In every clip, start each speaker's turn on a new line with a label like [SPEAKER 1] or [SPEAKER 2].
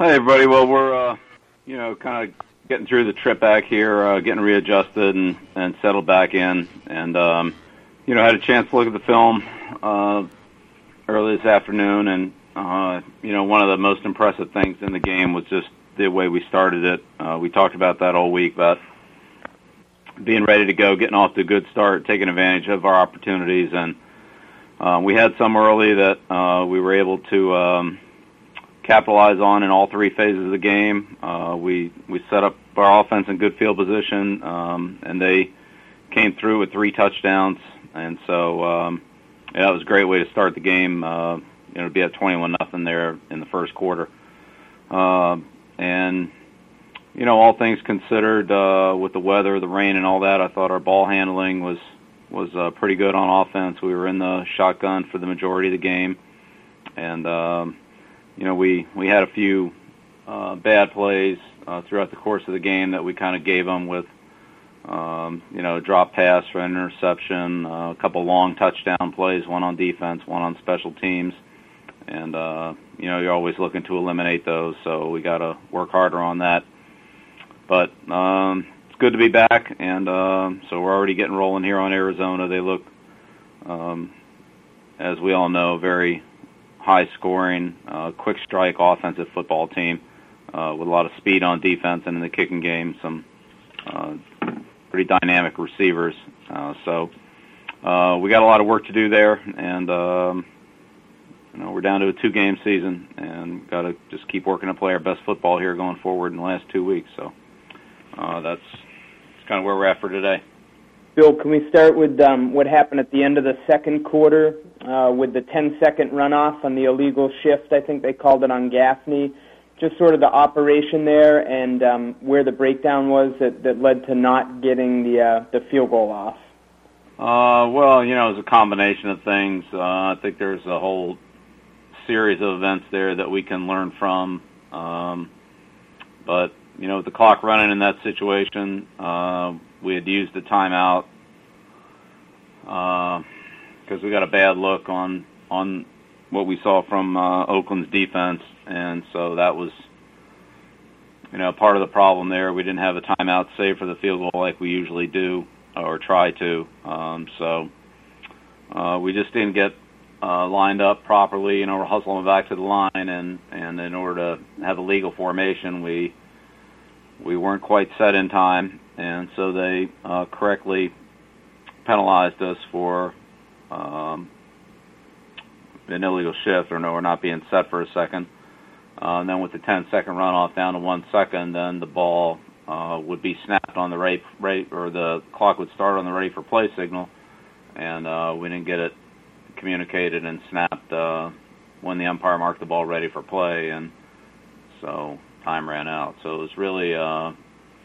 [SPEAKER 1] Hi, everybody. Well, we're, kind of getting through the trip back here, getting readjusted and settled back in. And, had a chance to look at the film early this afternoon. And, one of the most impressive things in the game was just the way we started it. We talked about that all week, about being ready to go, getting off to a good start, taking advantage of our opportunities. And we had some early that we were able to capitalize on in all three phases of the game. We set up our offense in good field position, and they came through with 3 touchdowns. And so that was a great way to start the game, to be at 21-0 there in the first quarter. And all things considered, with the weather, the rain, and all that, I thought our ball handling was pretty good on offense. We were in the shotgun for the majority of the game, and we had a few bad plays throughout the course of the game that we kind of gave them with, a drop pass for an interception, a couple long touchdown plays, one on defense, one on special teams. And, you're always looking to eliminate those, so we got to work harder on that. But it's good to be back, and so we're already getting rolling here on Arizona. They look, as we all know, very high-scoring, quick strike offensive football team with a lot of speed on defense, and in the kicking game, some pretty dynamic receivers. So we got a lot of work to do there, and we're down to a 2-game season, and got to just keep working to play our best football here going forward in the last 2 weeks. So that's kind of where we're at for today.
[SPEAKER 2] Bill, can we start with what happened at the end of the second quarter with the 10-second runoff on the illegal shift, I think they called it, on Gaffney? Just sort of the operation there and where the breakdown was that led to not getting the field goal off.
[SPEAKER 1] Well, it was a combination of things. I think there's a whole series of events there that we can learn from. But, with the clock running in that situation, we had used the timeout because we got a bad look on what we saw from Oakland's defense, and so that was, part of the problem there. We didn't have a timeout saved for the field goal like we usually do or try to. So we just didn't get lined up properly. We're hustling back to the line, and in order to have a legal formation, we weren't quite set in time, and so they correctly penalized us for an illegal shift, or we're not being set for a second. And then with the 10-second runoff down to 1 second, then the ball would be snapped on the right, or the clock would start on the ready for play signal, and we didn't get it communicated and snapped when the umpire marked the ball ready for play, and so time ran out. So it was really a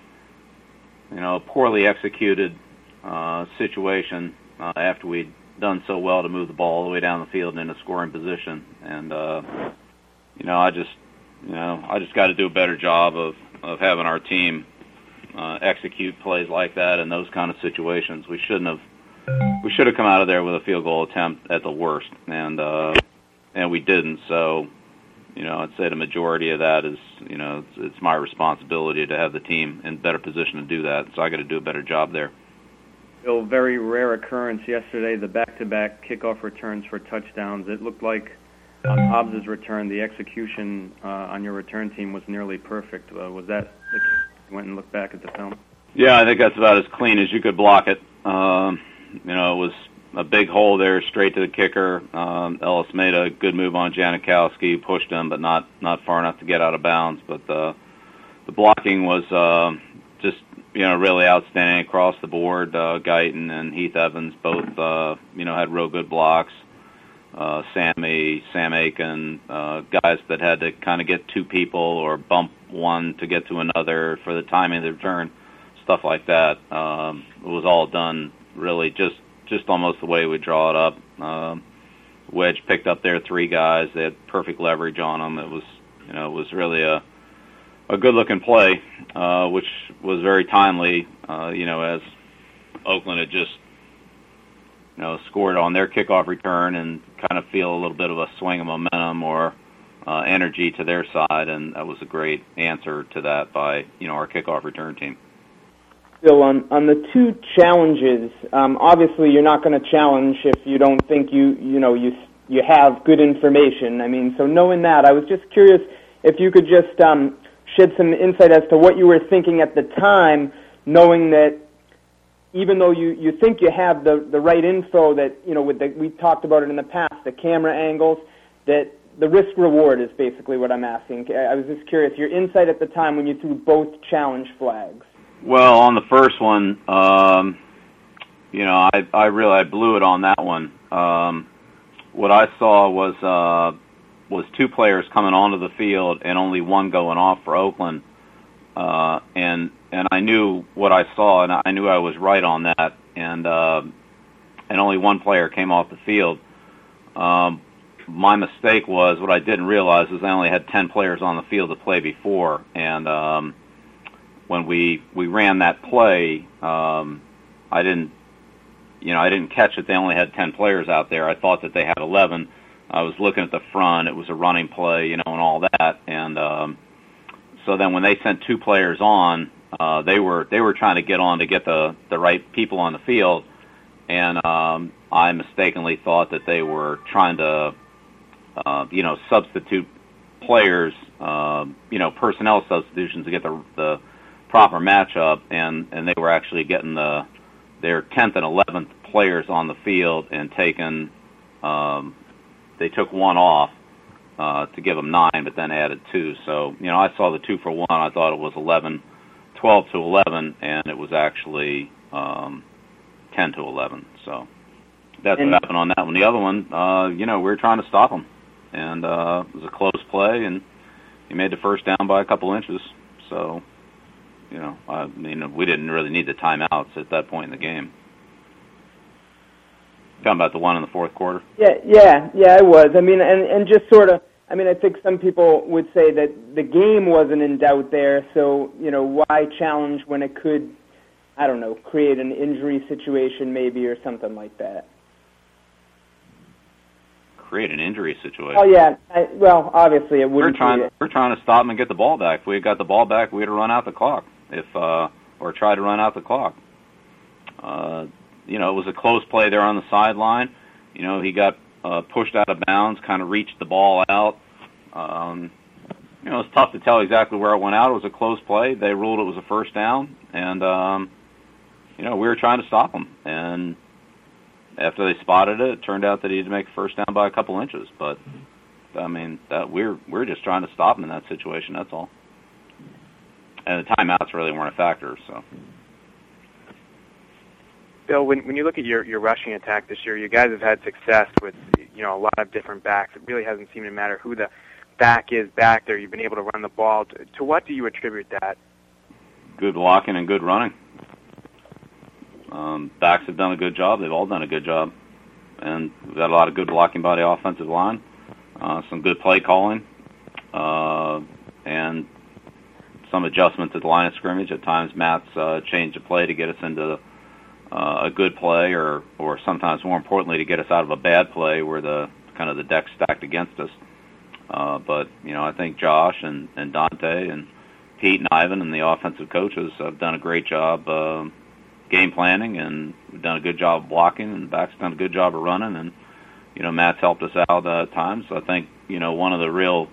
[SPEAKER 1] poorly executed situation after we'd done so well to move the ball all the way down the field into scoring position. And I just got to do a better job of having our team execute plays like that in those kind of situations. We should have come out of there with a field goal attempt at the worst, and we didn't. So I'd say the majority of that is it's my responsibility to have the team in better position to do that. So I got to do a better job there.
[SPEAKER 3] Bill, very rare occurrence yesterday, the back-to-back kickoff returns for touchdowns. It looked like on Hobbs' return, the execution on your return team was nearly perfect. Was that the case? You went and looked back at the film?
[SPEAKER 1] Yeah, I think that's about as clean as you could block it. It was a big hole there, straight to the kicker. Ellis made a good move on Janikowski, pushed him, but not far enough to get out of bounds. But the blocking was just really outstanding across the board. Guyton and Heath Evans both had real good blocks. Sam Aiken, guys that had to kind of get 2 people or bump one to get to another for the timing of the return, stuff like that. It was all done really just almost the way we draw it up. Wedge picked up their 3 guys. They had perfect leverage on them. It was really a good-looking play, which was very timely, as Oakland had just, scored on their kickoff return and kind of feel a little bit of a swing of momentum or energy to their side, and that was a great answer to that by our kickoff return team.
[SPEAKER 2] Bill, on the two challenges, obviously you're not going to challenge if you don't think you have good information. I mean, so knowing that, I was just curious if you could just shed some insight as to what you were thinking at the time, knowing that even though you think you have the right info, that we talked about it in the past, the camera angles, that the risk reward is basically what I'm asking. I was just curious your insight at the time when you threw both challenge flags.
[SPEAKER 1] Well, on the first one, I blew it on that one. What I saw was two players coming onto the field and only one going off for Oakland, and I knew what I saw, and I knew I was right on that, and only one player came off the field. My mistake was, what I didn't realize is I only had 10 players on the field to play before, and when we ran that play, I didn't catch that they only had 10 players out there. I thought that they had 11. I was looking at the front. It was a running play, and all that. And so then when they sent two players on, they were trying to get on to get the right people on the field, and I mistakenly thought that they were trying to substitute players, personnel substitutions to get the proper matchup, and they were actually getting their 10th and 11th players on the field and taking they took one off to give them 9, but then added 2. So I saw the 2 for 1. I thought it was 12 to 11, and it was actually 10 to 11. So that's what happened on that one. The other one, we were trying to stop them, and it was a close play, and he made the first down by a couple inches. So we didn't really need the timeouts at that point in the game. Talking about the one in the fourth quarter?
[SPEAKER 2] Yeah, I was. I mean, and just sort of, I mean, I think some people would say that the game wasn't in doubt there, so, why challenge when it could, I don't know, create an injury situation maybe or something like that?
[SPEAKER 1] Create an injury situation?
[SPEAKER 2] Oh, yeah. Well, obviously it wouldn't.
[SPEAKER 1] We're trying to stop them and get the ball back. If we had got the ball back, we'd have run out the clock, or tried to run out the clock. It was a close play there on the sideline. He got pushed out of bounds, kind of reached the ball out. It's tough to tell exactly where it went out. It was a close play. They ruled it was a first down, and we were trying to stop him. And after they spotted it, it turned out that he had to make a first down by a couple inches. But I mean, we're just trying to stop him in that situation. That's all. And the timeouts really weren't a factor. So.
[SPEAKER 4] Bill, when you look at your rushing attack this year, you guys have had success with a lot of different backs. It really hasn't seemed to matter who the back is back there. You've been able to run the ball. To what do you attribute that?
[SPEAKER 1] Good blocking and good running. Backs have done a good job. They've all done a good job. And we've got a lot of good blocking by the offensive line, some good play calling, and some adjustments at the line of scrimmage. At times, Matt's changed the play to get us into a good play, or sometimes more importantly, to get us out of a bad play where the deck's stacked against us. But I think Josh and Dante and Pete and Ivan and the offensive coaches have done a great job game planning, and we've done a good job of blocking, and the back's done a good job of running, and Matt's helped us out at times. So I think one of the real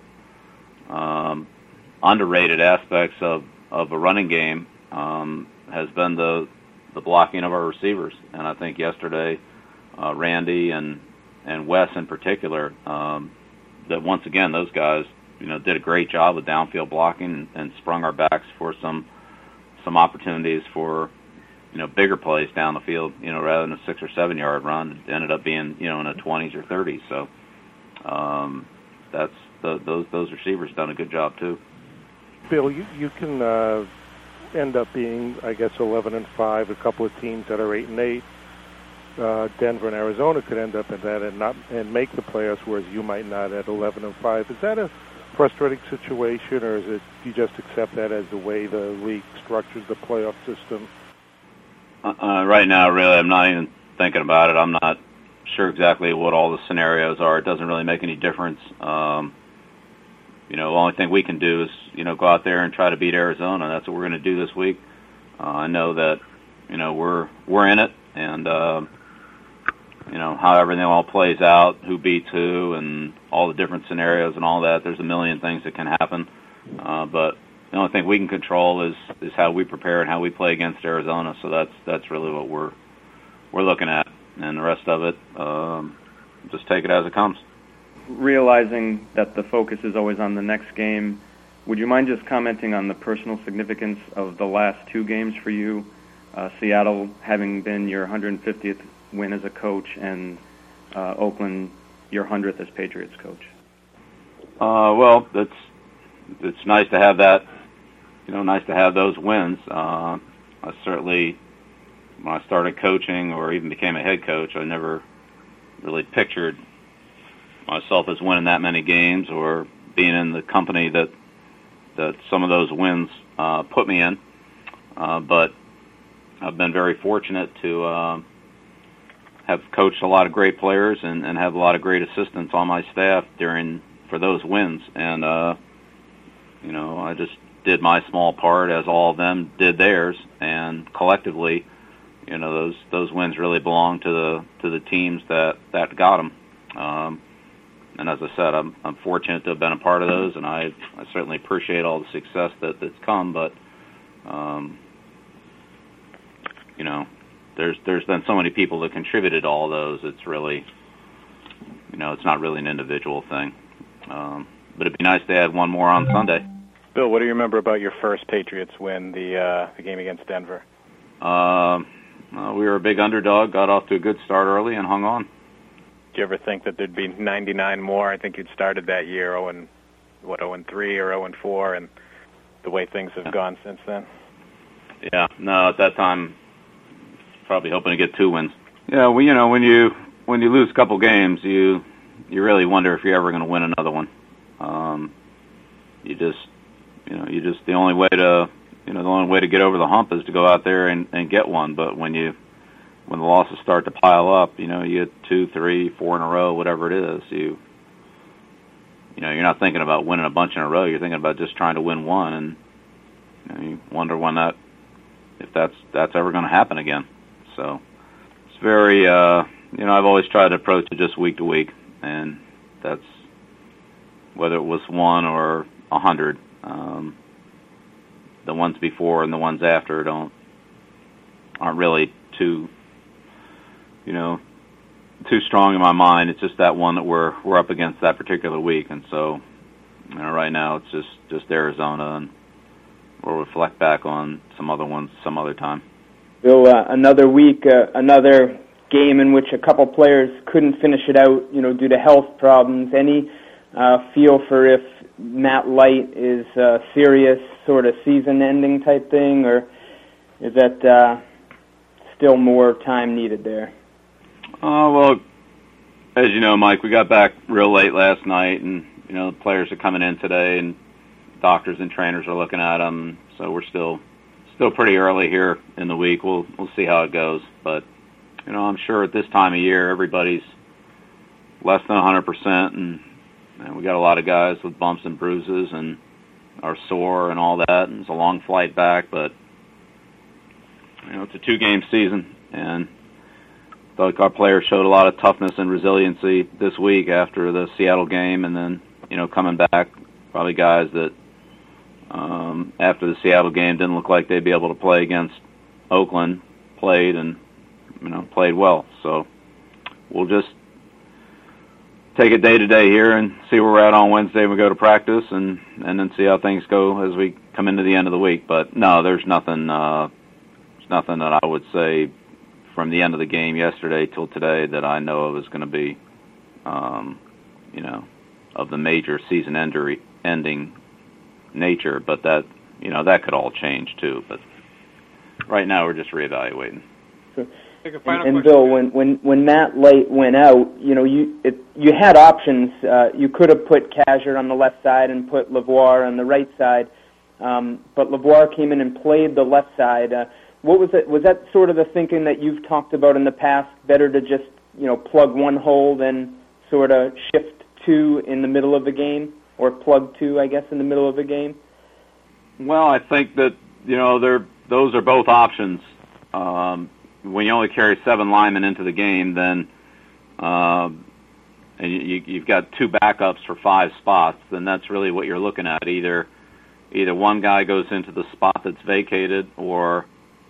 [SPEAKER 1] underrated aspects of a running game has been the blocking of our receivers. And I think yesterday, Randy and Wes in particular, that once again those guys, did a great job with downfield blocking and sprung our backs for some opportunities for, bigger plays down the field, rather than a 6 or 7 yard run. It ended up being, in the 20s or 30s. So those receivers done a good job too.
[SPEAKER 5] Bill, you can end up being, I guess, 11-5. A couple of teams that are 8-8. Denver and Arizona could end up at that and make the playoffs, whereas you might not at 11-5. Is that a frustrating situation, or is it you just accept that as the way the league structures the playoff system?
[SPEAKER 1] Right now, really, I'm not even thinking about it. I'm not sure exactly what all the scenarios are. It doesn't really make any difference. the only thing we can do is, go out there and try to beat Arizona. That's what we're going to do this week. I know that, we're in it, and, how everything all plays out, who beats who, and all the different scenarios and all that. There's a million things that can happen. But the only thing we can control is how we prepare and how we play against Arizona. So that's really what we're looking at. And the rest of it, just take it as it comes.
[SPEAKER 3] Realizing that the focus is always on the next game, would you mind just commenting on the personal significance of the last two games for you? Seattle having been your 150th win as a coach, and Oakland your 100th as Patriots coach.
[SPEAKER 1] Well, it's nice to have that. Nice to have those wins. I certainly, when I started coaching or even became a head coach, I never really pictured myself as winning that many games or being in the company that some of those wins put me in. But I've been very fortunate to have coached a lot of great players and have a lot of great assistants on my staff for those wins. And I just did my small part as all of them did theirs, and collectively, those wins really belong to the teams that got them. And as I said, I'm fortunate to have been a part of those, and I certainly appreciate all the success that's come. But there's been so many people that contributed to all those. It's really, it's not really an individual thing. But it'd be nice to add one more on Sunday.
[SPEAKER 6] Bill, what do you remember about your first Patriots win, the game against Denver?
[SPEAKER 1] We were a big underdog, got off to a good start early, and hung on.
[SPEAKER 6] Did you ever think that there'd be 99 more? I think you'd started that year 0-3 or 0-4, and the way things have gone since then.
[SPEAKER 1] Yeah, no, at that time, probably hoping to get 2 wins. Yeah, well, when you lose a couple games, you really wonder if you're ever going to win another one. The only way to get over the hump is to go out there and get one. But when the losses start to pile up, you get 2, 3, 4 in a row, whatever it is, you're not thinking about winning a bunch in a row. You're thinking about just trying to win one, and you wonder if that's ever going to happen again. So it's very, I've always tried to approach it just week to week, and that's whether it was 1 or 100. The ones before and the ones after aren't really too strong in my mind. It's just that one that we're up against that particular week, and so right now it's just Arizona, and we'll reflect back on some other ones some other time.
[SPEAKER 2] Bill, another week, another game in which a couple players couldn't finish it out, due to health problems. Any feel for if Matt Light is a serious sort of season-ending type thing, or is that still more time needed there?
[SPEAKER 1] Well, as you know, Mike, we got back real late last night, and the players are coming in today, and doctors and trainers are looking at them. So we're still pretty early here in the week. We'll see how it goes, but I'm sure at this time of year everybody's less than 100%, and we got a lot of guys with bumps and bruises and are sore and all that, and it's a long flight back, but it's a 2-game season, and I felt like our players showed a lot of toughness and resiliency this week after the Seattle game, and then coming back, probably guys that after the Seattle game didn't look like they'd be able to play against Oakland, played and played well. So we'll just take it day to day here and see where we're at on Wednesday when we go to practice, and then see how things go as we come into the end of the week. But no, there's nothing that I would say from the end of the game yesterday till today that I know of is going to be, of the major season ending nature. But that could all change too. But right now we're just reevaluating.
[SPEAKER 2] Sure. And Bill, when Matt Light went out, you had options. You could have put Kazir on the left side and put LaVoir on the right side, but LaVoir came in and played the left side. What was it? Was that sort of the thinking that you've talked about in the past? Better to just plug one hole than sort of shift 2 in the middle of the game? or plug to, I guess, in the middle of a game?
[SPEAKER 1] Well, I think that those are both options. When you only carry 7 linemen into the game, then and you've got 2 backups for 5 spots, then that's really what you're looking at. Either one guy goes into the spot that's vacated, or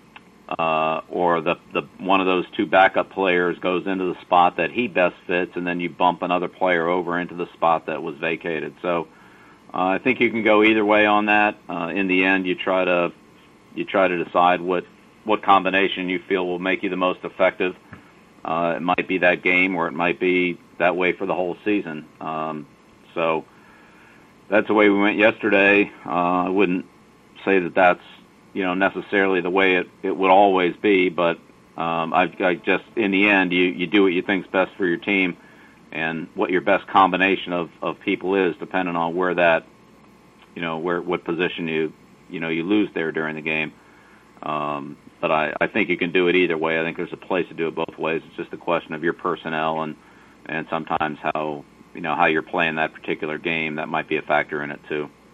[SPEAKER 1] the one of those 2 backup players goes into the spot that he best fits, and then you bump another player over into the spot that was vacated. So I think you can go either way on that. In the end, you try to decide what combination you feel will make you the most effective. It might be that game, or it might be that way for the whole season. So that's the way we went yesterday. I wouldn't say that that's necessarily the way it would always be, but I just, in the end, you do what you think's best for your team, and what your best combination of people is, depending on where that, what position you lose there during the game. But I think you can do it either way. I think there's a place to do it both ways. It's just a question of your personnel and sometimes how you're playing that particular game. That might be a factor in it too.